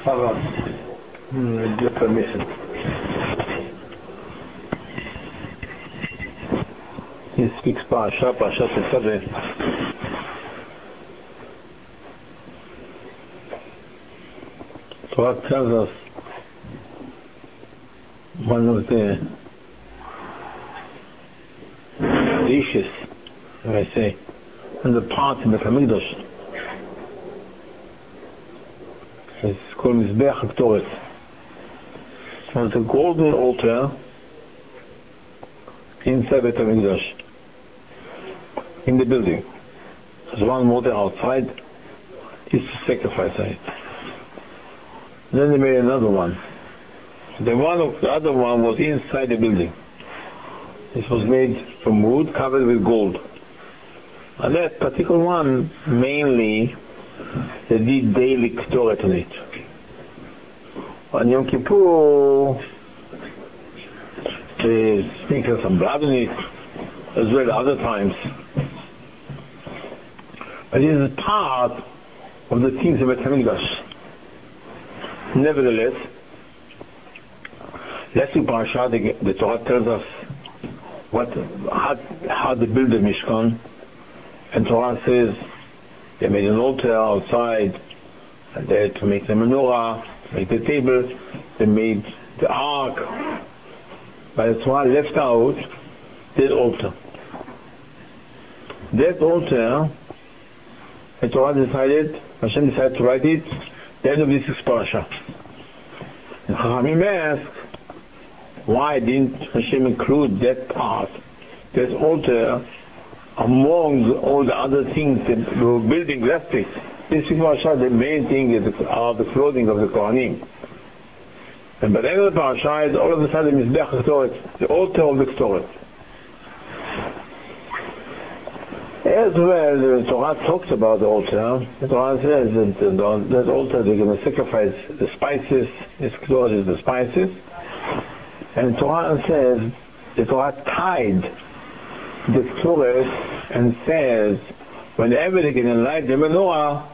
Your permission. He speaks Parashat Tetzaveh. Torah tells us one of the dishes, if I say, and the parts in the Hamikdash. It's called Mizbeach HaKtoret. So it's a golden altar inside the Hamikdash, in the building. There's one altar outside, used to sacrifice on it. Then they made another one. The other one was inside the building. This was made from wood covered with gold. And that particular one, mainly, they did daily Ktoret on it. On Yom Kippur, they sprinkled some blood on it, as well other times. But it is part of the things of the Hamikdash. Nevertheless, last week Parashat, the Torah tells us how they build the Mishkan, and Torah says they made an altar outside, and they had to make the menorah, make the table, they made the ark, but the Torah left out that altar. That altar, the Torah decided, Hashem decided to write it the end of this parasha. And Chachamim asked, why didn't Hashem include that part, that altar, among all the other things that were building last week? This parasha, the main thing are the clothing of the Kohanim. And by the end of the parasha, all of a sudden, Mizbeach HaKtoret, the altar of the Ktoret. As well, the Torah talks about the altar. The Torah says that altar they're going to sacrifice the spices. This Ktoret is the spices. And the Torah says, the Torah tied the Ktoret and says, whenever they're going to light the menorah,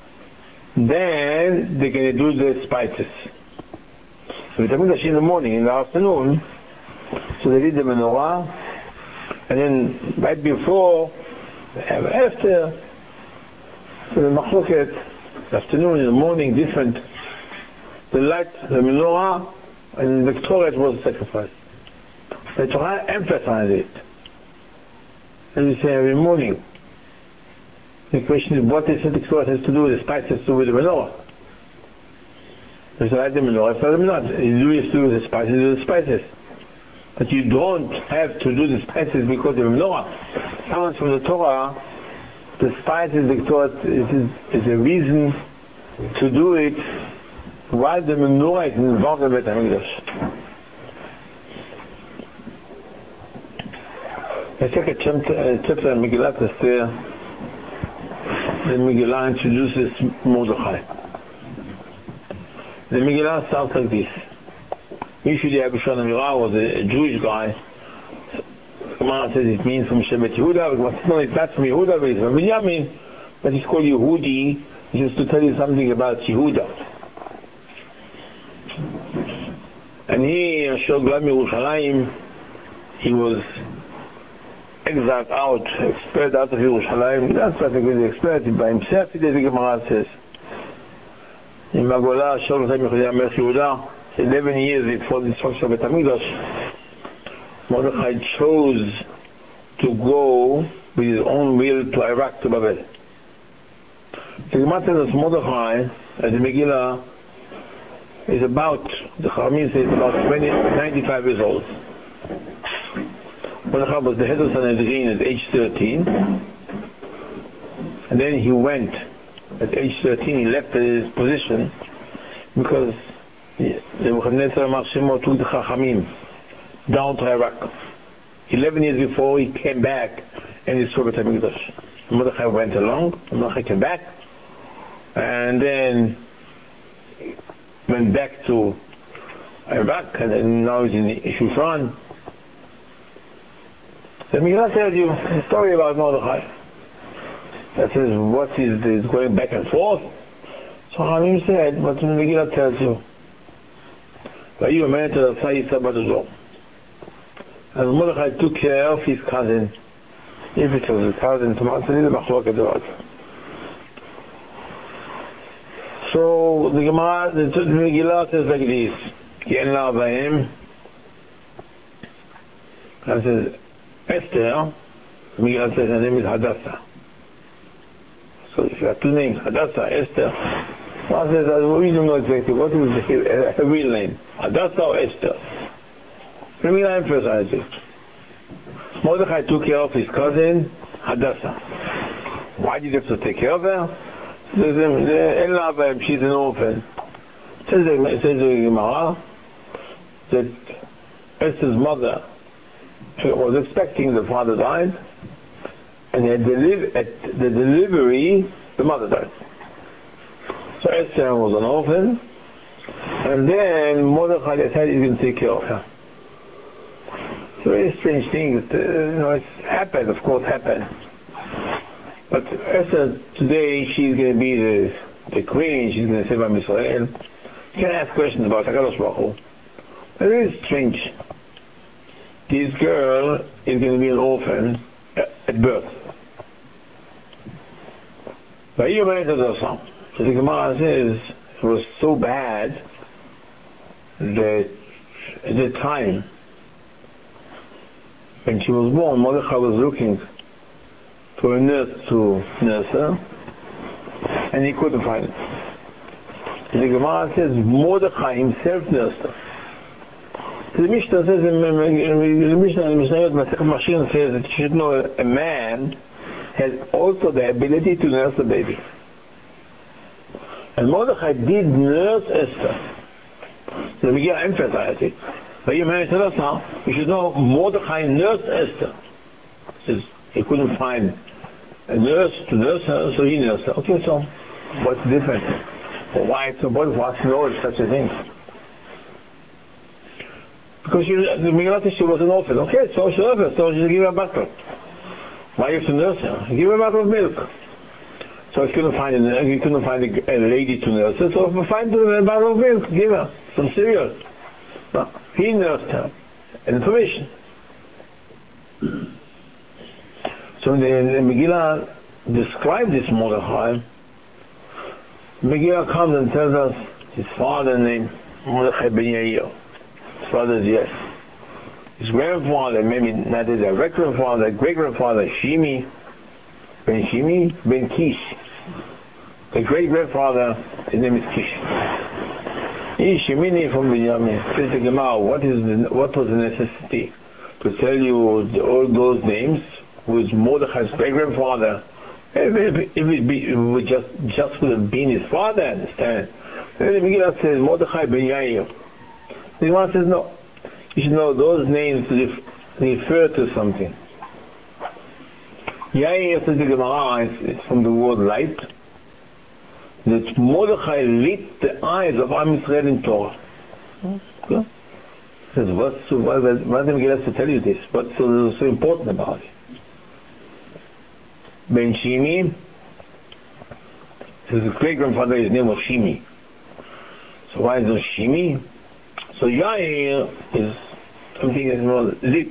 then they're going to do the spices. So the Hamikdash in the morning, in the afternoon, so they did the menorah, and then right before, after, so the machloket, afternoon, in the morning, different. They light the menorah, and the Ktoret was sacrificed. The Torah emphasized it. And we say every morning. The question is, what is the Ktoret has to do with the spices to do with the menorah? There's light the menorah, for them not. You do to do with the spices, do the spices. But you don't have to do the spices because of the menorah. Someone from the Torah, the spices, the Ktoret is a reason to do it while the menorah is involved in the Beit HaMikdash. Let's take a chapter in Megillat Esther. The Megillah introduces Mordechai. The Megillah starts like this. Usually Abishai Amira was a Jewish guy. The Gemara says it means from Shevet Yehuda. No, it's not from Yehuda, but it's from Binyamin. But it's called Yehudi, just to tell you something about Yehuda. And he, Asher Glam Yerushalayim, he was exiled out, expelled out of Yerushalayim. That's what he was expelled by himself, the Gemara says. In Magola, Asher Glam Yehuda, 11 years before the destruction of Beit HaMikdash, Mordechai chose to go with his own will to Iraq, to Babel. The Gemara tells us Mordechai, as the Megillah, is about, the Chachamim says, about 95 years old. Mordechai was the head of Sanhedrin at age 13, and then he went, at age 13, he left his position because the Nebuchadnezzar Marshemo took the Chachamim down to Iraq. 11 years before, he came back and destroyed Beit HaMikdash. Mordechai went along, Mordechai came back, and then went back to Iraq, and then now he's in Shushan. The Megillah tells you a story about Mordechai. That says what is going back and forth. So Chachamim said, what the Megillah tells you. Vayu Omer Tadasai Yisa Bat Zo. And Mordechai took care of his cousin. If it was his cousin, so the Gemara, the Megillah says like this. Ki en la b'hem. It says, Esther, the Megillah says her name is Hadassah. So if you have two names, Hadassah, Esther, one says, we don't know exactly what is her real name, Hadassah or Esther. The Megillah emphasizes it. Mordechai took care of his cousin, Hadassah. Why did he have to take care of her? She's an orphan. It says in the Gemara that Esther's mother was expecting, the father died, and at the delivery, the mother died. So Esther was an orphan, and then Mordechai decided he's going to take care of her. It's a very strange thing. It's happened, of course, happened. But Esther, today, she's going to be the queen, she's going to save Am Yisrael. You can ask questions about HaKadosh Baruch Hu. But it is strange. This girl is going to be an orphan at birth. So the Gemara says it was so bad that at the time when she was born, Mordechai was looking for a nurse to nurse her, and he couldn't find it. The Gemara says Mordechai himself nursed her. The Mishnah says, the Mishnah says that you should know a man has also the ability to nurse a baby. And Mordechai did nurse Esther. So the Megillah emphasized it. But you should know Mordechai nursed Esther. Says he couldn't find a nurse to nurse her, so he nursed her. Okay, so what's the difference? Well, why it's important for us to know such a thing? Because the Megillah says she was an orphan. Okay, so she loved her, so she gave her a bottle. Why you have to nurse her? Give her a bottle of milk. So he couldn't find a lady to nurse her, so find a bottle of milk, give her some cereal. No, he nursed her. And permission. So the Megillah describes this Mordechai. Megillah comes and tells us his father named Mordechai ben Yair. His father is yes. His grandfather, maybe not his direct grandfather, great-grandfather, Shimi ben Kish. The great-grandfather, his name is Kish. He Shimini from Binyamin. Says the Gemara, what was the necessity to tell you all those names with Mordechai's great-grandfather? If it would just would have been his father, understand? Then the Megillah says Mordechai ben Yair. The Gemara says no. You should know those names refer to something. Yair, says the Gemara, is from the word light. That Mordechai lit the eyes of Am Yisrael in Torah. Okay. Says, why the Megillah has to tell you this? What's so important about it? Ben Shimi, his great-grandfather, his name was Shimi. So why is it Shimi? So Yair is something that is more lit.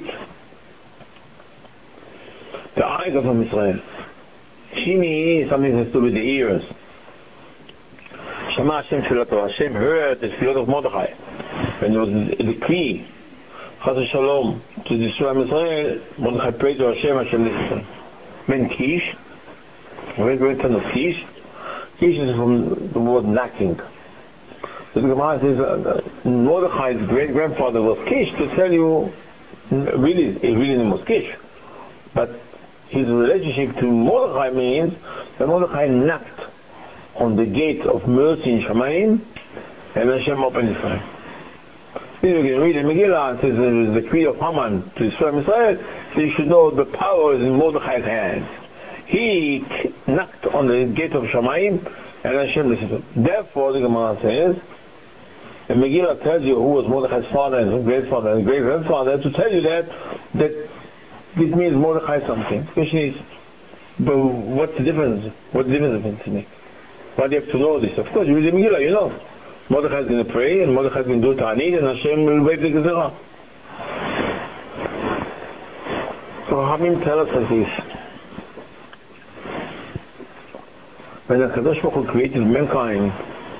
The eyes of Am Yisrael. Shimi is something that has to do with the ears. Shema Hashem Tfilato. Hashem heard the tefillot of Mordechai. When there was a decree, Chas Shalom, to destroy Am Yisrael, Mordechai prayed to Hashem, Hashem listened. Ben Kish, great son of Kish. Kish is from the word knocking. So the Gemara says Mordechai's great-grandfather was Kish, to tell you, his real name was Kish. But his relationship to Mordechai means that Mordechai knocked on the gate of mercy in Shamayim, and Hashem opened his eyes. You can read in Megillah, it says the decree of Haman to destroy Israel, so you should know the power is in Mordechai's hands. He knocked on the gate of Shamayim, and Hashem listened. Therefore, the Gemara says, and Megillah tells you who was Mordechai's father and his great-father and great-grandfather, to tell you that this means Mordechai something. The question is, but what's the difference? What difference does it make? Why do you have to know this? Of course, you read the Megillah, you know. Mordechai is going to pray, and Mordechai is going to do Ta'anit, and Hashem will wave the Gezerah. So Chachamim tell us like this. When the Kadosh Baruch Hu created mankind,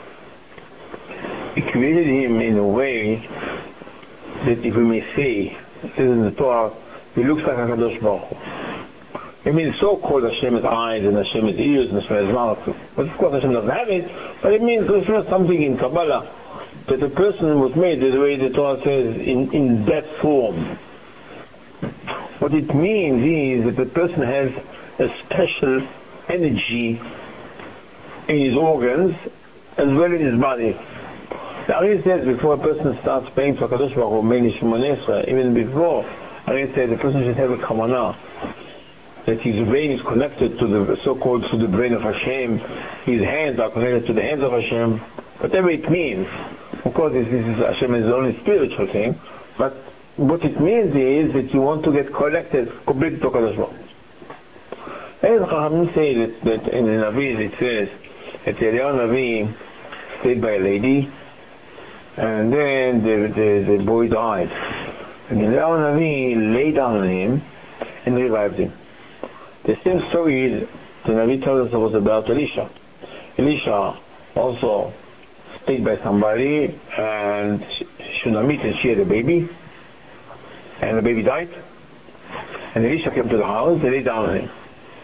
He created him in a way that, if we may say, it says in the Torah, he looks like a Kadosh Baruch Hu. I mean, so-called Hashem has eyes, and Hashem has ears, and Hashem has mouth. But of course Hashem doesn't have it, but it means there's not something in Kabbalah, that the person was made the way the Torah says, in that form. What it means is that the person has a special energy in his organs, as well in his body. The Ari says before a person starts praying for Kadosh Baruch Hu, mainly Shemona Esrei, even before, Ari says the person should have a kavanah, that his brain is connected to the so-called to the brain of Hashem, his hands are connected to the hands of Hashem, whatever it means. Of course, this is Hashem is only spiritual thing, but what it means is that you want to get connected completely to Kadosh Baruch Hu. And Chachamim say that in the Navi it says that Eliyahu Navi stayed by a lady, and then the boy died. And Eliyahu Navi lay down on him and revived him. The same story the Navi tells us was about Elisha. Elisha also stayed by somebody, and Shunammit, and she had a baby, and the baby died. And Elisha came to the house, they lay down on him.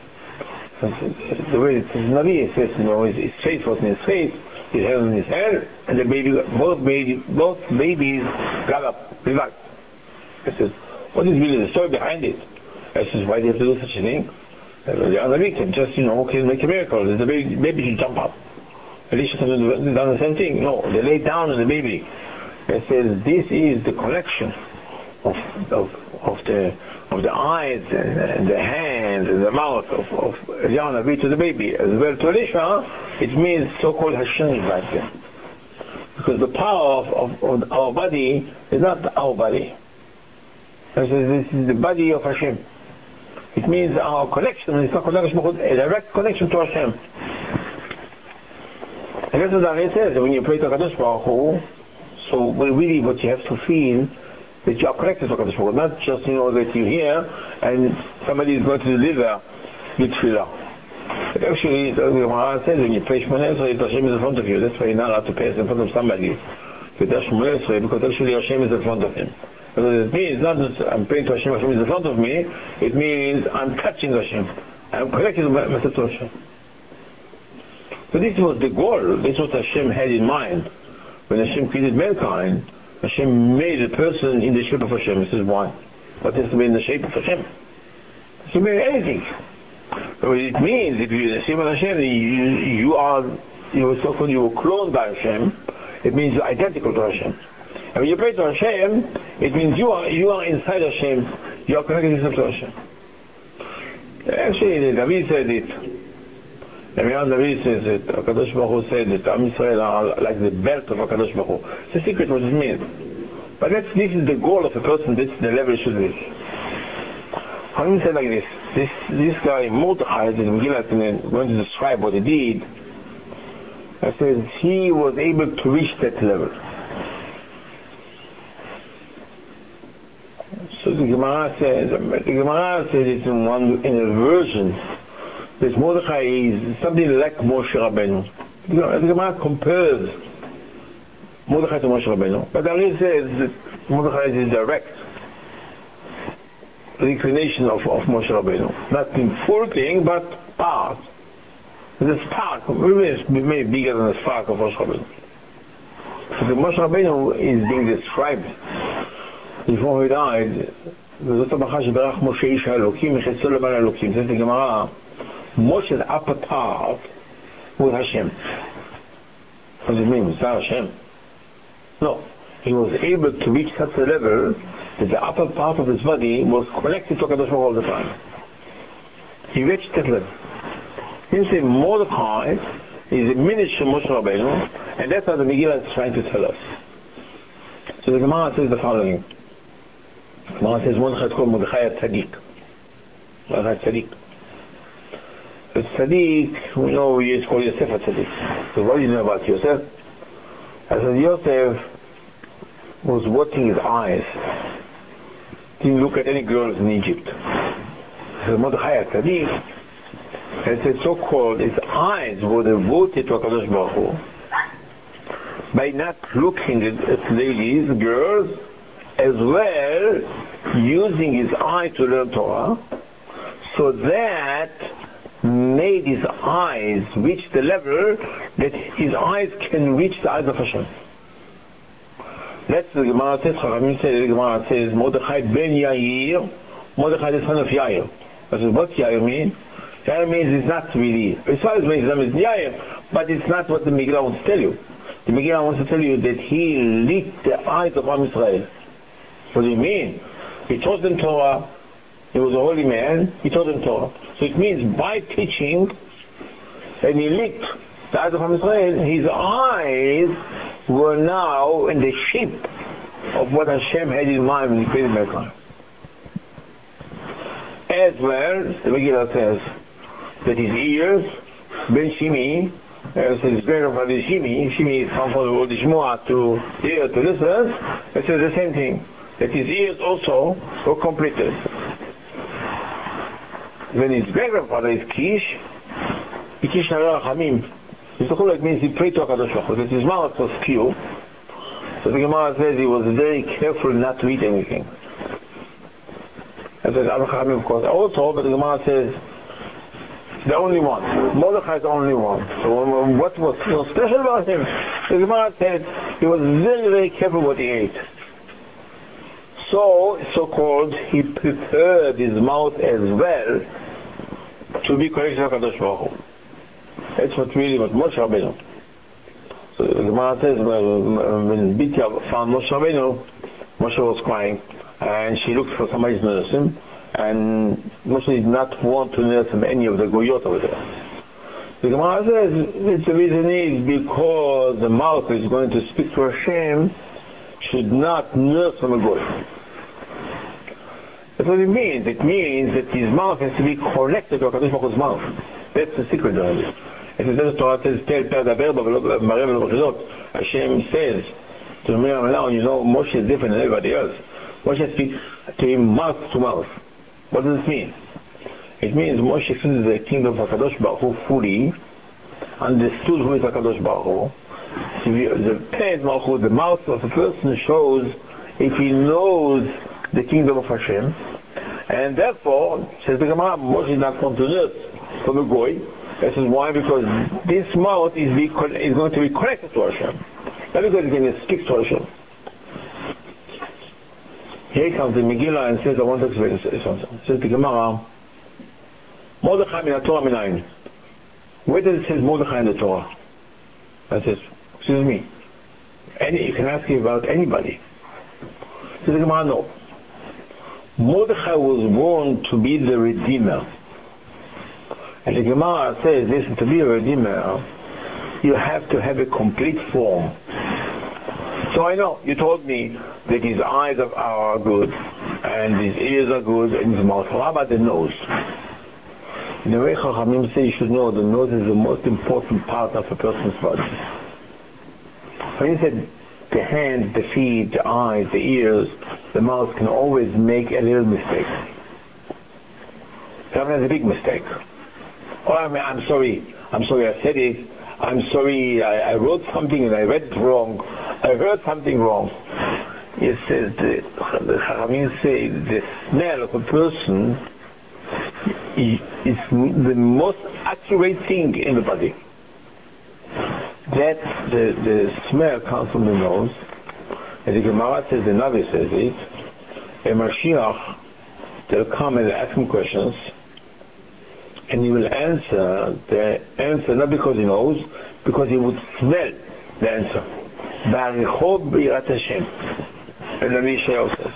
The way the Navi says, his face was in his face, his hand in his hand, and the baby, both babies got up, revived. I said, what is really the story behind it? I says, why do you have to do such a thing? The other week, just, can make a miracle. The baby should jump up. Elisha has done the same thing. No, they lay down on the baby. It says, this is the connection of the eyes and the hands and the mouth of Eliyahu Navi to the baby. As well to Elisha, it means so-called Hashem right there. Because the power of our body is not our body. This is the body of Hashem. It means our connection is not a direct connection to Hashem. And that's what the Ari says, when you pray to Kadosh Baruch Hu, so really what you have to feel that you are connected to Kadosh Baruch Hu, not just that you're here and somebody is going to deliver your tefillah. But actually, the Gemara says when you pray Shemona Esrei, Hashem is in front of you. That's why you're not allowed to pray in front of somebody. You pray Shemona Esrei because actually Hashem is in front of him. Because it means not that I'm praying to Hashem, Hashem is in front of me, it means I'm touching Hashem. I'm connecting myself to Hashem. So this was the goal, this was what Hashem had in mind. When Hashem created mankind, Hashem made a person in the shape of Hashem. This is why. What has to be in the shape of Hashem? Hashem made anything. So it means if you're in the shape of Hashem, you were cloned by Hashem, it means you're identical to Hashem. And when you pray to Hashem, it means you are inside Hashem, you are connected yourself to Hashem. Actually, the Navi said it. The Navi says that HaKadosh Baruch Hu said that Am Yisrael are like the belt of HaKadosh Baruch Hu. It's a secret what it means. But this is the goal of a person, this is the level it should reach. Chachamim said like this. This guy, Mordechai, the Megillah is going to describe what he did. I said he was able to reach that level. So the Gemara says it's in a version that Mordechai is something like Moshe Rabbeinu. The Gemara compares Mordechai to Moshe Rabbeinu, but Ari says that Mordechai is direct reincarnation of Moshe Rabbeinu, not in full thing, but part. The spark, maybe bigger than the spark of Moshe Rabbeinu. So the Moshe Rabbeinu is being described. Before he died, וזאת הברכה שברך משה איש האלוקים מחצו למעלה האלוקים. Says the Gemara, Moshe's upper part was Hashem. What does it mean? It's not Hashem. No. He was able to reach such a level that the upper part of his body was connected to HaKadosh Baruch Hu all the time. He reached that level. He said Mordechai is a miniature Moshe Rabbeinu, and that's what the Megillah is trying to tell us. So the Gemara says the following. Gemara says Mordechai is called Mordechai Tzaddik. Mordechai Tzaddik. The tzaddik, we know you call Yosef a tzaddik. So what do you know about Yosef? I said Yosef was watching his eyes. Didn't look at any girls in Egypt. So Mordechai a tzaddik, and said so-called his eyes were devoted to HaKadosh Baruch Hu by not looking at ladies, girls, as well using his eye to learn Torah, so that made his eyes reach the level that his eyes can reach the eyes of Hashem. That's the Gemara says, the Gemara says, Mordechai ben Yair, Mordechai the son of Yair. I said, what's Yair mean? Yair means it's not really, as far as my name is Yair, but it's not what the Megillah wants to tell you. The Megillah wants to tell you that he lit the eyes of Am Yisrael. What do you mean? He taught them Torah, he was a holy man, he taught them Torah. So it means by teaching, and he lit the eyes of Am Yisrael, his eyes were now in the shape of what Hashem had in mind when he created mankind. As well, the Megillah says that his ears, Ben Shimi, so his grandfather Shimi, Shimi comes from the word Shmuah, to hear, to listen, it says the same thing, that his ears also were completed. When his great-grandfather is Kish Nara Chamim, it means he prayed to HaKadosh Baruch Hu, that his mouth was pure. So the Gemara says he was very careful not to eat anything. And there's other Chamim, of course, also, but the Gemara says the only one. Mordechai is the only one. So what was so special about him? The Gemara said he was very, very careful what he ate. So-called, he prepared his mouth as well to be connected to HaKadosh Baruch Hu. That's what Moshe Rabbeinu. So the Gemara says when Bitya found Moshe Rabbeinu, Moshe was crying, and she looked for somebody to nurse him, and Moshe did not want to nurse him any of the goyot over there. The Gemara says the reason is because the mouth is going to speak to Hashem should not nurse from a goy. That's what it means. It means that his mouth has to be connected to HaKadosh Baruch Hu's mouth. That's the secret of it. It says, Torah says, Hashem says to Miriam, now you know Moshe is different than everybody else. Moshe speaks to him mouth to mouth. What does it mean? It means Moshe sees the kingdom of HaKadosh Baruch Hu fully, understood who is HaKadosh Baruch Hu. The pen, the mouth of a person shows if he knows the kingdom of Hashem, and therefore, says the Gemara, Moshe is not going to nurse from a goy. This is why, because this mouth is going to be connected to Hashem, not because it's going to speak to Hashem. Here comes the Megillah and says, I want to explain something. It says the Gemara, Mordechai min Torah minayin. Where does it say Mordechai in the Torah? I says, excuse me, you can ask him about anybody. Says the Gemara, no. Mordechai was born to be the Redeemer. And the Gemara says, listen, to be a Redeemer, you have to have a complete form. So I know, you told me that his eyes are good, and his ears are good, and his mouth. How about the nose? In the way Chachamim say you should know, the nose is the most important part of a person's body. When you said the hands, the feet, the eyes, the ears, the mouth can always make a little mistake. Sometimes a big mistake. Oh, I'm sorry I said it. I'm sorry, I wrote something and I read it wrong. I heard something wrong. It says, the Chachamim say the smell of a person is the most accurate thing in the body. That the smell comes from the nose. And the Gemara says, the Navi says it, a Mashiach, they'll come and ask him questions, and he will answer the answer not because he knows, because he would smell the answer. Ba'arichot b'irat Hashem. And the Mishael says.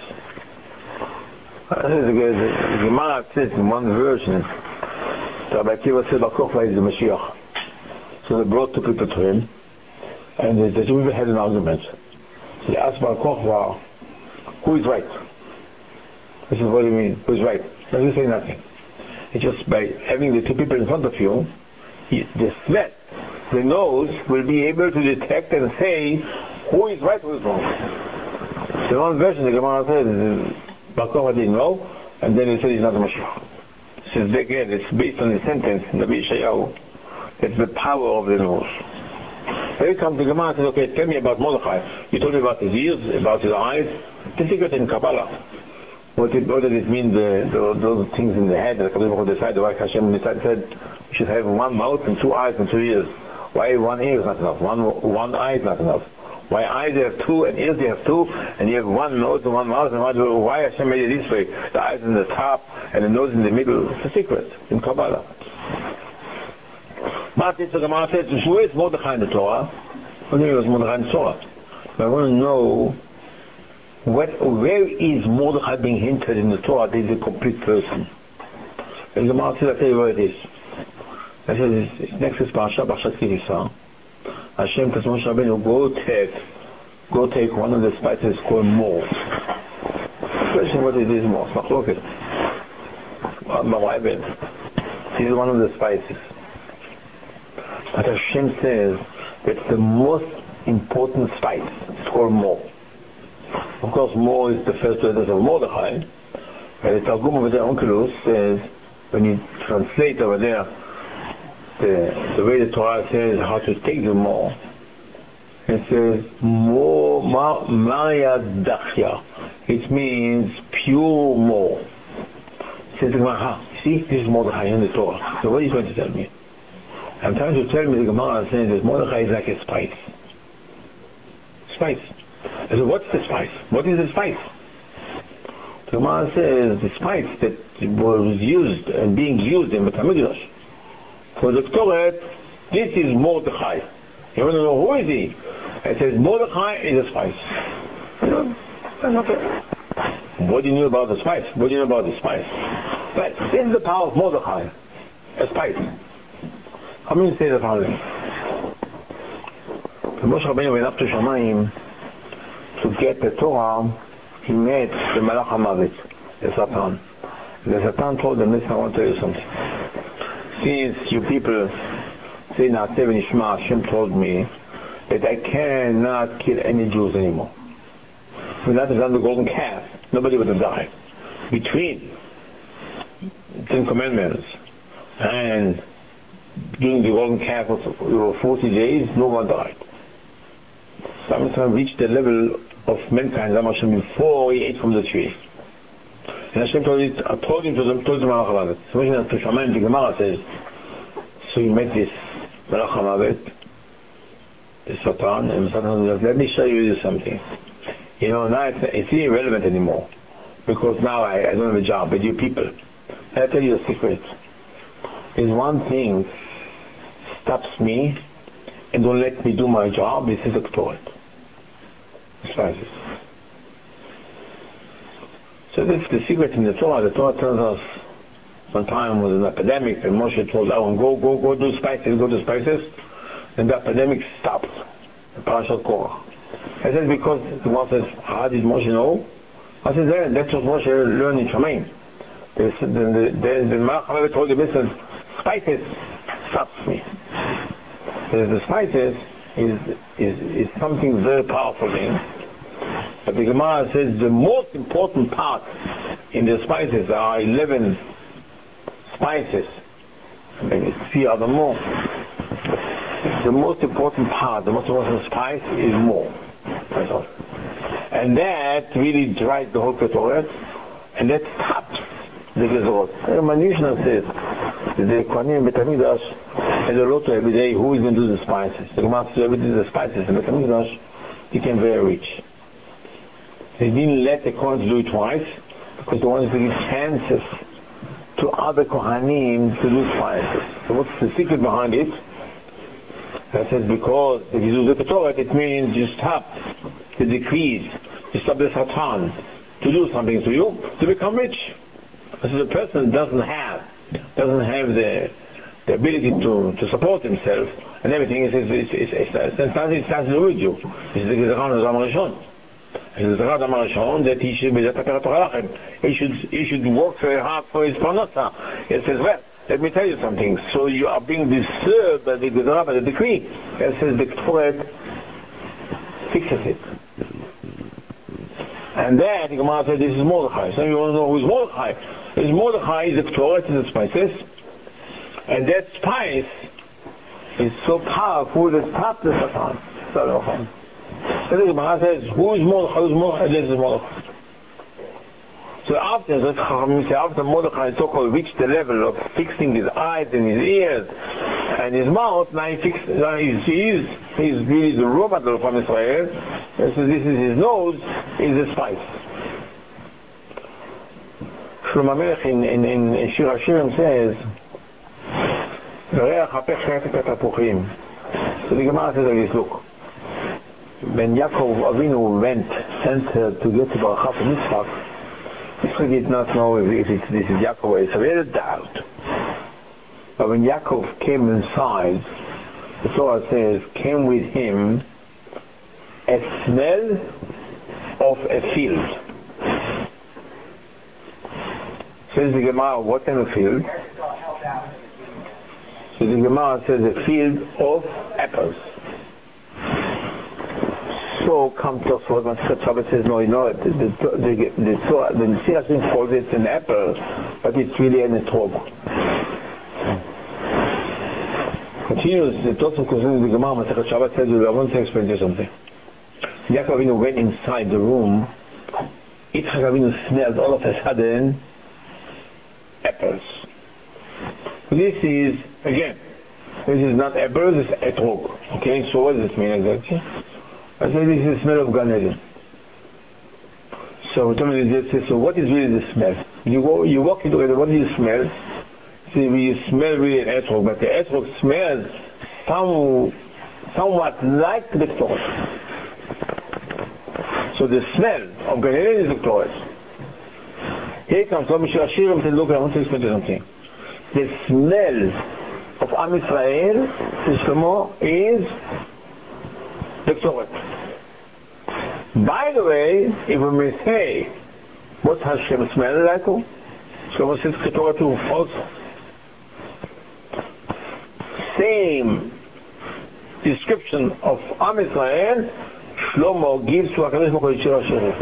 The Gemara says in one version, Rabbi Akiva said, Bar Kokhba is the Mashiach. So they brought two people to him, and the two people had an argument. So they asked Bar Kokhba, who is right? He said, what do you mean? Who is right? He didn't say nothing. It's just by having the two people in front of you, the sweat, the nose will be able to detect and say who is right, who is wrong. The one version the Gemara says, Bar Kochba didn't know, and then he said he's not the Mashiach. Says again, it's based on the sentence in Nabi Yeshayahu. It's the power of the nose. Here comes the Gemara and says, okay, tell me about Mordechai. You told me about his ears, about his eyes. The secret in Kabbalah. What does it mean, those things in the head that Kabbalah decided, why Hashem said we should have one mouth and 2 eyes and 2 ears. Why 1 ear is not enough? One eye is not enough. Why eyes you have 2 and ears you have 2 and you have 1 nose and 1 mouth, and why Hashem made it this way? The eyes in the top and the nose in the middle. It's a secret in Kabbalah. Martin Gemara says, where is Mordechai in the Torah? What do you mean was Mordechai in the Torah? I want to know where is Mordechai being hinted in the Torah that he's a complete person? And the Gemara says, I'll tell you where it is. I said, it's next to Parashat Ki Tisa. Hashem tells Moshe Rabbeinu, go take one of the spices called mor. Question what it is mor. Machloket. This is one of the spices. But Hashem says that's the most important spice. It's called mor. Of course, mor is the first letters of Mordechai. And the Targum over there, Onkelos, says, when you translate over there, the way the Torah says how to take the mor, it says Maya Dachya. It means pure mor. It says the Gemara, see, this is Mordechai in the Torah. So what are you trying to tell me? I'm trying to tell me the Gemara saying that Mordechai is like a spice. Spice. I said, what's the spice? What is the spice? The Gemara says the spice that was used and being used in the Hamikdash for the Torah, this is Mordechai. You want to know who is he? It says Mordechai is a spice. Okay. What do you know about the spice? What do you know about the spice? But this is the power of Mordechai, a spice. How many say the following? When Moshe Rabbeinu went up to Shamayim to get the Torah, he met the Malach HaMavet, the Satan. The Satan told him, listen, I want to tell you something. Since you people say Na'aseh v'nishma, Hashem told me that I cannot kill any Jews anymore. When that is done the golden calf, nobody would have died. Between 10 Commandments and doing the golden calf for 40 days, no one died. So Hashem reached the level of mankind before he ate from the tree. And Hashem told him to Malach HaMavet. So when to Shamayim, the Gemara says, so he met this Malach HaMavet, the Satan, and Satan says, let me show you something. You know, now it's irrelevant anymore, because now I don't have a job, but you people. I'll tell you a secret. There's one thing stops me and don't let me do my job, this is the Torah. Spices. So that's the secret in the Torah. The Torah tells us one time was an epidemic and Moshe told Aaron, go do spices, and the epidemic stopped. The Parashat Korach. I said, because the one says, how did Moshe know? I said, that's what Moshe learned in Shamayim. The Malach HaMavet told him, listen, spices stops me. The spices is something very powerful in. But the Gemara says the most important part in the spices are 11 spices, maybe 3 other more. The most important part, the most important spice is more. That's all. And that really drives the whole Torah, and that stops the Gezorot. The Mishnah says that the Kohanim Beit HaMikdash had a lot every day. Who is going to do the spices? The Gemara says every day the spices in Beit HaMikdash became very rich. They didn't let the Kohanim do it twice because they wanted to give chances to other Kohanim to do spices. So what's the secret behind it? That says because if you do the Torah, it means you stop the decrees, you stop the Satan to do something to you to become rich. So the person doesn't have the ability to support himself and everything. It's nothing to do with you. It's the Gezerah Rishon. that he should work very hard for his parnasa. He says, well, let me tell you something. So you are being disturbed by the Gezerah, by the decree. He says the Torah fixes it. And then the Gemara says this is Mordechai. So you want to know who is Mordechai? Mordechai is the Torah, it is the spices. And that spice is so powerful that it stops the Satan. So the Gemara says, who is Mordechai? Who is Mordechai? This is Mordechai. So after Mordechai so-called reached the level of fixing his eyes and his ears and his mouth, now he's really the role model from Israel. So this is his nose, is the spice. Shlomo Melech in Shir HaShirim says, so the Gemara says like this, look, when Yaakov Avinu sent her to get to Baracha for Yitzchak, Yitzchak did not know if this is Yaakov or Esav. He had a doubt. But when Yaakov came inside, the Torah says, came with him a smell of a field. Says the Gemara, what kind of field? So the Gemara says a field of apples. So come to us what Shabbat says, no, you know, the Messiah calls it an apple, but it's really an etrog. Continues, the Tosaf concerning the Gemara, Masechet Shabbat says, I want to explain to you something. Yaakov Avinu went inside the room, Yitzchak Avinu smelled all of a sudden apples. This is, again, this is not apples, it's etrog. Okay, so what does this mean exactly? I say this is the smell of Gan Eden. So what is really the smell? You walk into it, what do you smell? See, you smell really an etrog, but the etrog smells somewhat like the Torah. So the smell of Gan Eden is the Torah. Here comes Shir HaShirim and says, look, I want to explain something. The smell of Am Yisrael, says Shlomo, is the Torah. By the way, if we may say, what Hashem smell like? Shlomo says Torah too also. Same description of Am Yisrael, Shlomo gives to HaKadosh Baruch Hu in Shir HaShirim.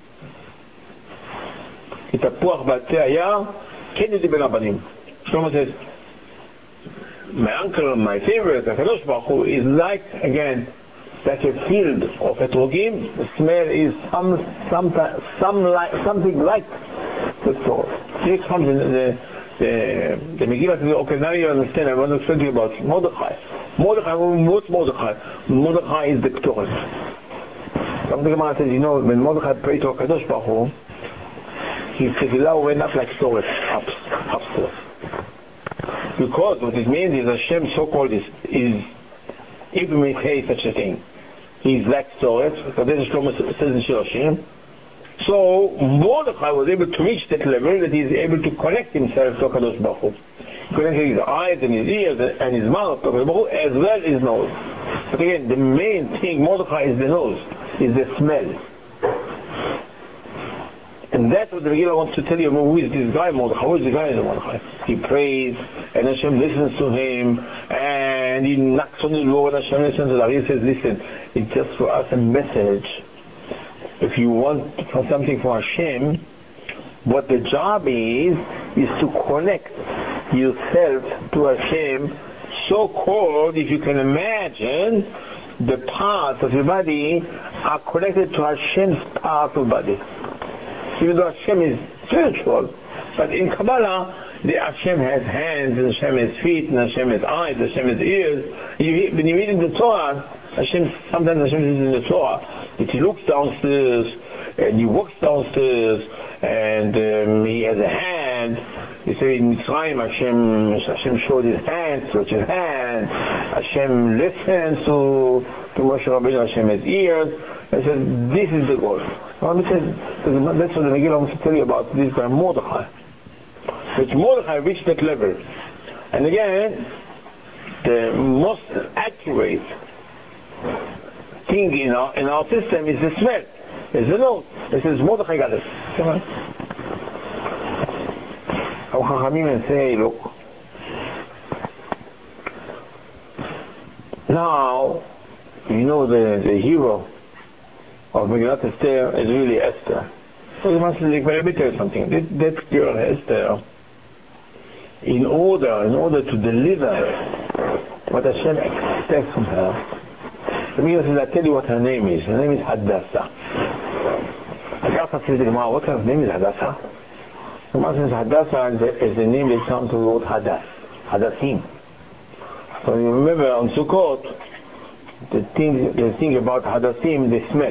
את הפוח בעצי היער, כן יודעים בין הבנים. Shlomo says, my uncle, my favorite, HaKadosh Baruch Hu, is like, again, like a field of etrogim. The smell is something like the Torah. Here comes the Megillah says, okay, now you understand, I want to explain to you about Mordechai. What's Mordechai? Mordechai is the Torah. Some of the Gemara says, you know, when Mordechai prayed to HaKadosh Baruch Hu, his tefillah went up like Torah, upstairs. Because what it means is Hashem so-called is if we may say such a thing, he's like Torah, so this is Shlomo says in Shir HaShirim. So Mordechai was able to reach that level that he is able to connect himself to HaKadosh Baruch Hu. Connecting his eyes and his ears and his mouth to HaKadosh Baruch Hu, as well as his nose. But again, the main thing, Mordechai is the nose, is the smell. And that's what the Megillah wants to tell you. Who is this guy, Mordechai? Who is the guy in Mordechai? He prays, and Hashem listens to him, and he knocks on the door, and Hashem listens to him. He says, listen, it's just for us a message. If you want something from Hashem, what the job is to connect yourself to Hashem, so-called, if you can imagine, the parts of your body are connected to Hashem's part of body. Even though Hashem is spiritual, but in Kabbalah, the Hashem has hands, and Hashem has feet, and Hashem has eyes, and Hashem has ears. When you read in the Torah, sometimes Hashem is in the Torah, that he looks downstairs, and he walks downstairs, and he has a hand. You say in Mitzrayim, Hashem showed his hands, stretched his hands. Hashem listens to Moshe Rabbeinu. Hashem has ears. I said, this is the goal. That's what the Megillah wants to tell you about this guy, Mordechai. Which Mordechai reached that level. And again, the most accurate thing in our system is the smell. It's a note. It says Mordechai got it. Come on. Our Chachamim say, look, now you know the hero of Megillat Esther is really Esther. So you must let me tell you something. That girl Esther, in order to deliver what Hashem expects from her, the Megillah says, I tell you what her name is. Her name is Hadassah. Hadassah says to the Gemara, what her name is Hadassah? The Gemara says Hadassah is the name that comes from the word Hadass, Hadassim. So you remember on Sukkot, the thing about Hadassim, they smell.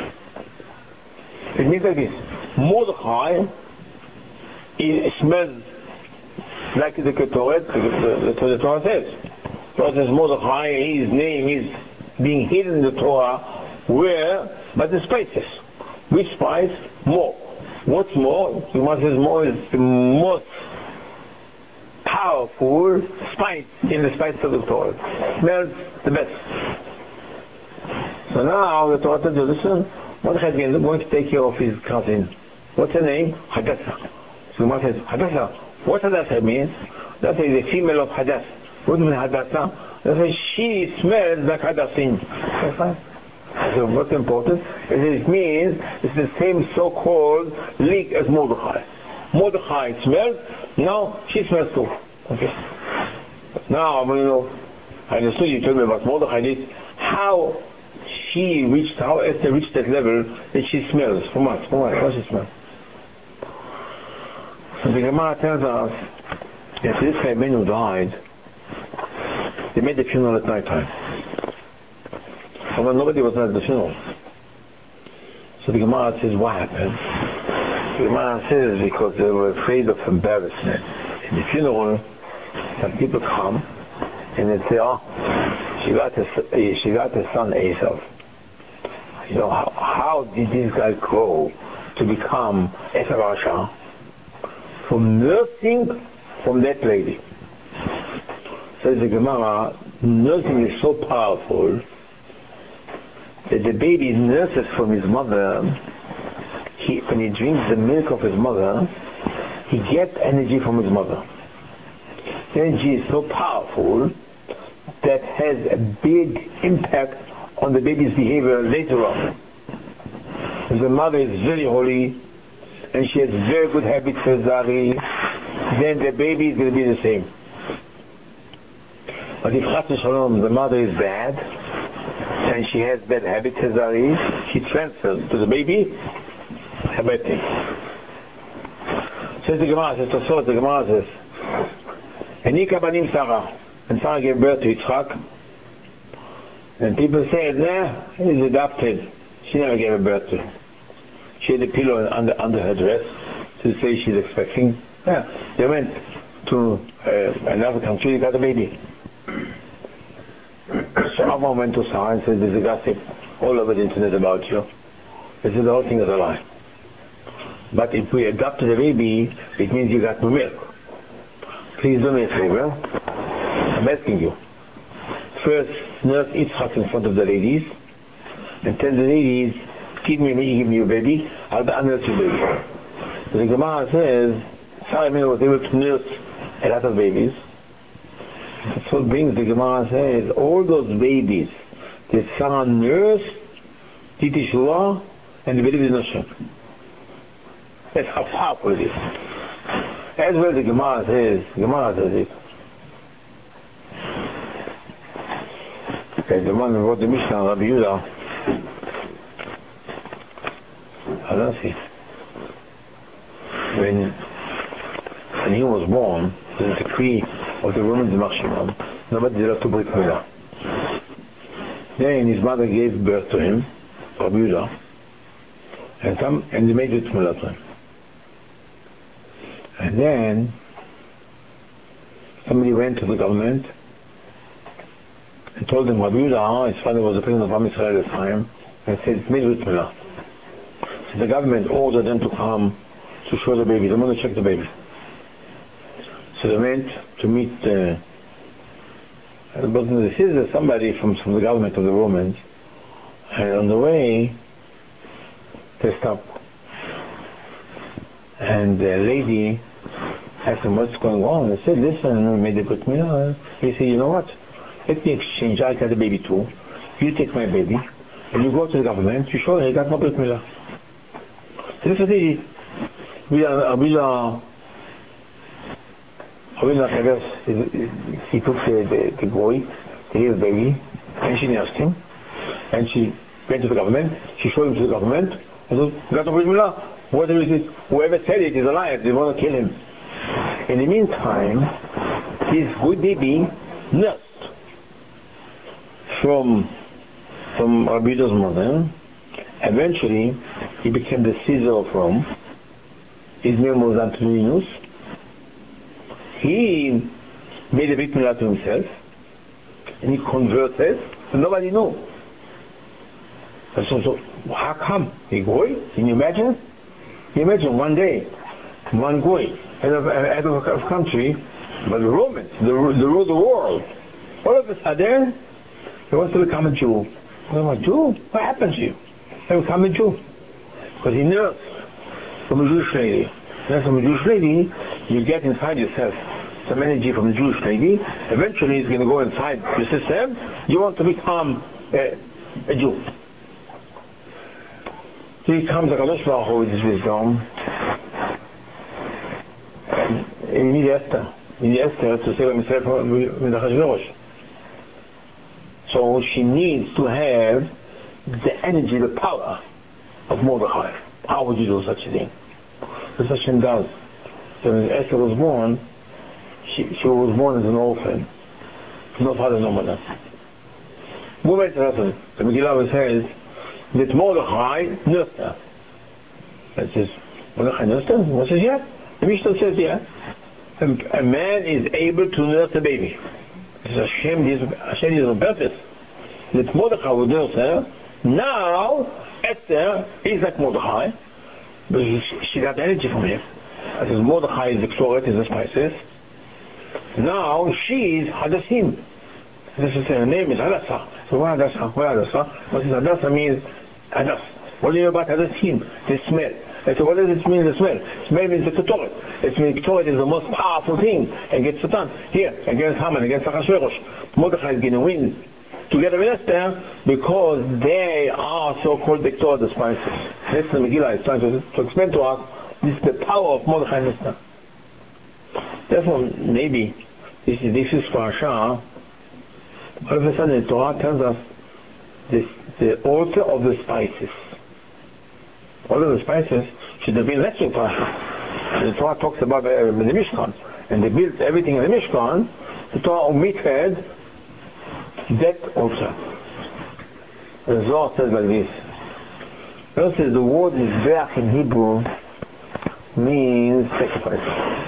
It means like this. Mordechai, it smells like the Ketoret, the Torah says. The Torah says Mordechai, his name is being hidden in the Torah, where? By the spices. Which spice? More. What's more? The Gemara says more is the most powerful spice in the spice of the Torah. Smells the best. So now the Torah tells you, listen, Mordechai is going to take care of his cousin. What's her name? Hadassah. So the Gemara says, Hadassah. What Hadassah means? That is the female of Hadass. What does Hadassah? That means she smells like Hadassim. That's fine. So what's important? It means it's the same so-called leak as Mordechai. Mordechai smells, now she smells too. Okay. Now, I understood you told me about Mordechai, how Esther reached that level that she smells. From what? What she smells? So the Gemara tells us that this guy man who died, they made the funeral at night time. Although nobody was at the funeral. So the Gemara says, what happened? The Gemara says because they were afraid of embarrassment. In the funeral, some people come and they say, oh, she got a son Esav. How did this guy grow to become Esav Rasha? From nursing from that lady. Says the Gemara, nursing is so powerful that the baby nurses from his mother. When he drinks the milk of his mother, he gets energy from his mother. The energy is so powerful that has a big impact on the baby's behavior later on. If the mother is very holy and she has very good habits for Zari, then the baby is going to be the same. But if Chas Shalom, the mother is bad and she has bad habits for Zari, she transfers to the baby a bad thing. Says the Gemara, the Gemara says, Enika banim Sarah, and Sarah gave birth to Yitzchak, and people said, nah, he's adopted. She never gave a birth to him. She had a pillow under her dress to say she's expecting. Yeah. They went to another country, they got a baby. So Avraham went to Sarah and said, there's a gossip all over the internet about you. They said the whole thing is a lie. But if we adopted a baby, it means you got no milk. Please do me a favor. I'm asking you. First, nurse Yitzchak in front of the ladies, and tell the ladies, give me your baby, I'll nurse your baby. So the Gemara says, Sarah was able to nurse a lot of babies. That's what brings the Gemara says, all those babies that Sarah nursed, did Teshuvah, and the baby did not show. That's how powerful it is. As well the Gemara says it. Okay, the one who wrote the Mishnah, Rabbi Yehuda, Hanasi, when he was born, the decree of the Roman Maximum, nobody did not to Brit Milah. Then his mother gave birth to him, Rabbi Yehuda, and they made it Milah to him. And then somebody went to the government and told them Rabbi Yehuda, his father was the president of Am Yisrael at the time, and said it's made with Milah. So the government ordered them to come to show the baby. They want to check the baby. So they went to meet this is somebody from the government of the Romans, and on the way They stopped. And the lady asked him, what's going on? They said, listen, we made a Brit Milah. He said, you know what? Let me exchange. I got a baby too. You take my baby, and you go to the government, you show you got no Brit Milah. So this is the he took the boy, the little baby, and she nursed him, and she went to the government, she showed him to the government, and said, you got no Brit Milah? Whatever it is, whoever said it is a liar, they want to kill him. In the meantime, his good baby nursed from Rabbi Yuda's mother. Eventually, he became the Caesar of Rome. His name was Antoninus. He made a Brit Milah to himself, and he converted, and nobody knew. So how come? He goy? Can you imagine? Can you imagine one day, one goy, head of a country, but the Romans, they rule the world. All of a sudden, he wants to become a Jew. A Jew? What happened to you? He become a Jew. Because he nursed from a Jewish lady. And from a Jewish lady, you get inside yourself some energy from the Jewish lady. Eventually, it's going to go inside your system. You want to become a Jew. So he comes to HaKadosh Baruch Hu with his wisdom. And you need Esther. You need Esther to save himself with Achashverosh. So she needs to have the energy, the power of Mordechai. How would you do such a thing? As Hashem does. So when Esther was born, she was born as an orphan. No father, no mother. Woman, the Megillah says that Mordechai nursed her. That says, Mordechai nursed her? What says yeah? The Mishnah says yeah. A man is able to nurse a baby. Hashem is on purpose. That Mordechai would nurse her. Now, Esther is like Mordechai, but she got energy from him. As Mordechai is the Ktoret, is the spices. Now she is Hadassim. This is her name is Hadassah. So what Hadassah? What is Hadassah means? Hadass. What do you know about Hadassim? The smell. And so what does it mean, the smell? Smell means the Ktoret. It means Ktoret is the most powerful thing against Satan. Here, against Haman, against Achashverosh. Mordechai is going to win together with Esther because they are so-called the Ktoret, the spices. That's the Megillah is trying to explain to us this is the power of Mordechai and Esther. Therefore, maybe this is Parashah. All of a sudden, the Torah tells us the altar of the spices. All of the spices should have been left in Parashah. The Torah talks about the Mishkan, and they built everything in the Mishkan. The Torah omitted that altar. The Zohar says like this. It says the word Mizbeach in Hebrew means sacrifice.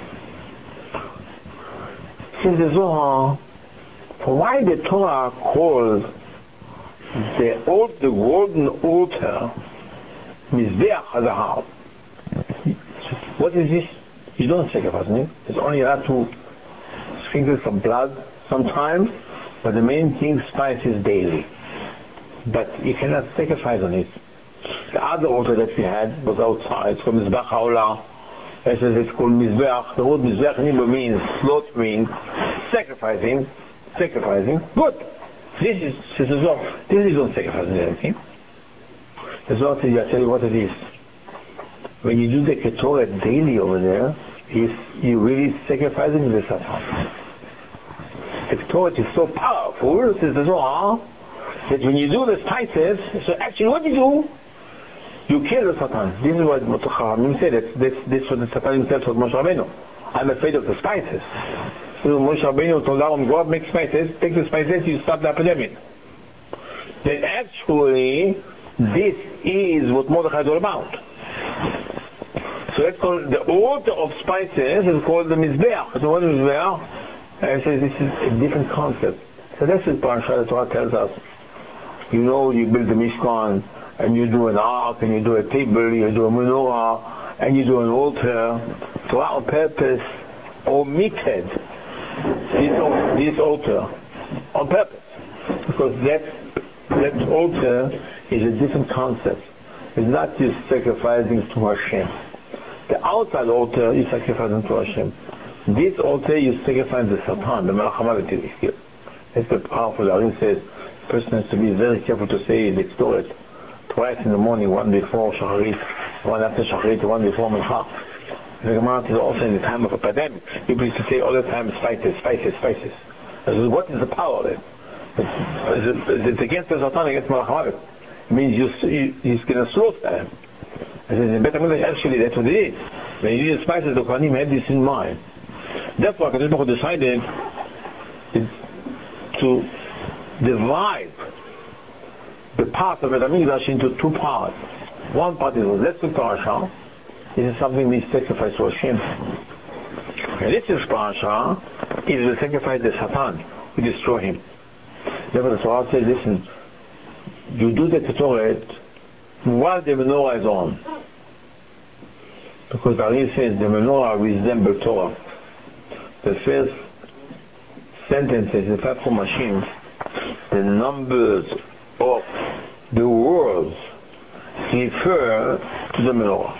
Since the Zohar, why the Torah called the golden altar Mizbeach HaZahav? What is this? You don't sacrifice it. It's only allowed to sprinkle some blood sometimes, but the main thing, spice is daily. But you cannot sacrifice on it. The other altar that we had was outside. It's called Mizbeach HaOlah. It's called Mizbeach. The word Mizbeach in Hebrew means slaughtering, sacrificing. Good. This is not sacrificing anything. The Zohar says, I'll tell you what it is. When you do the Ketoret daily over there, you really sacrificing the Satan. The Ketoret is so powerful, says the Zohar, that when you do the spices, so actually what you do, you kill the Satan. This is what Chachamim said. That's what the Satan himself told Moshe Rabbeinu. I'm afraid of the spices. So Moshe Rabbeinu told Aaron, go up, make spices, take the spices, you stop the epidemic. Then actually, this is what Mordechai is all about. So that's called the altar of spices is called the Mizbeach. So what is Mizbeach? And it says this is a different concept. So that's what Parashah the Torah tells us. You know, you build the Mishkan, and you do an ark, and you do a table, you do a menorah, and you do an altar. Torah on purpose omitted this altar on purpose, because that altar is a different concept. is not you sacrificing to Hashem. The outside altar you sacrificing to Hashem. This altar you sacrifice the Satan, the Malach HaMavet here. That's the powerful. The Arim says the person has to be very careful to say the Ktoret twice in the morning, one before Shacharit, one after Shacharit, one before Mincha. The Gemara is also in the time of a pandemic. People used to say all the time spices. What is the power of it? It's against the Satan, against Malach HaMavet. It means he's going to slaughter him. I said, in Beit HaMikdash, actually, that's what it is. When you use spices, the Kohanim had this in mind. Therefore, HaKadosh Baruch Hu decided to divide the part of Beit HaMikdash into two parts. One part is Letzuk Parasha. This is something we sacrifice to Hashem. And Letzuk Parasha is the sacrifice to Satan. We destroy him. Therefore, the Torah says, listen, you do the Ketoret while the menorah is on. Because the Ari says the menorah resembles Torah. The first sentences, the five machines, the numbers of the words refer to the menorah.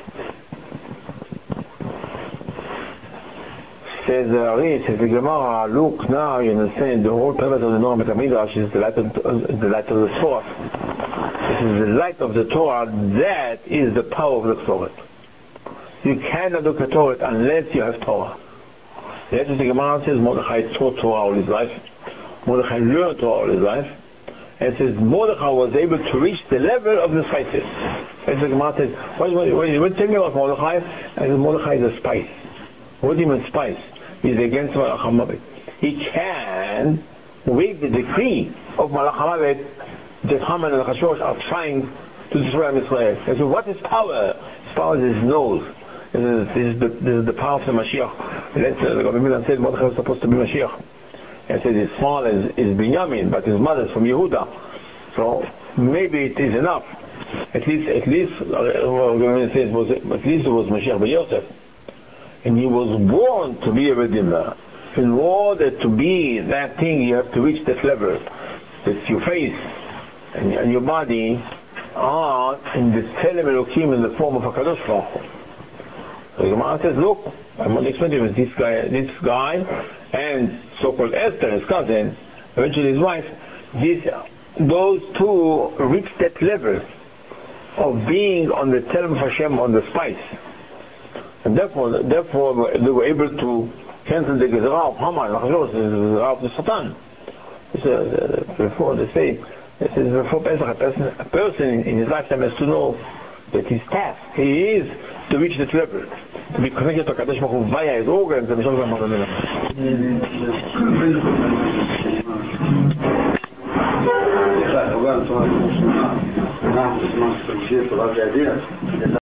Says the Ari, says the Gemara, look now, you understand, the whole purpose of the Menorah Beit HaMikdash is the light of the Torah. This is the light of the Torah, that is the power of the Torah. You cannot do Torah unless you have Torah. That's what the Gemara says. Mordechai taught Torah all his life. Mordechai learned Torah all his life. And it says Mordechai was able to reach the level of the spices. That's what the Gemara says. What tell me about Mordechai? I said Mordechai is a spice. What do you mean spice? He's against Malach HaMavet. He can waive the decree of Malach HaMavet that Haman and Achashverosh are trying to destroy Israel. And so what is power? His power is his nose. This is the power of the Mashiach. The Rabbi said Mordechai was supposed to be Mashiach. He said his father is Binyamin, but his mother is from Yehuda. So maybe it is enough. At least Rabbi says at least it was Mashiach by Yosef. And he was born to be a Redeemer. In order to be that thing, you have to reach that level. That your face and your body are in the Tzelem Elokim in the form of a Kadosh Baruch Hu. So the Gemara says, look, I'm going to explain to you, this guy and so-called Esther, his cousin, eventually his wife, those two reached that level of being on the Tzelem of Hashem, on the spice. And therefore they were able to cancel the Gezerah of Haman, the Gezerah of the Satan. Before they say, before Pesach, a person in his lifetime has to know that his task, he is to reach that level, to be connected to HaKadosh Baruch Hu via his organs and the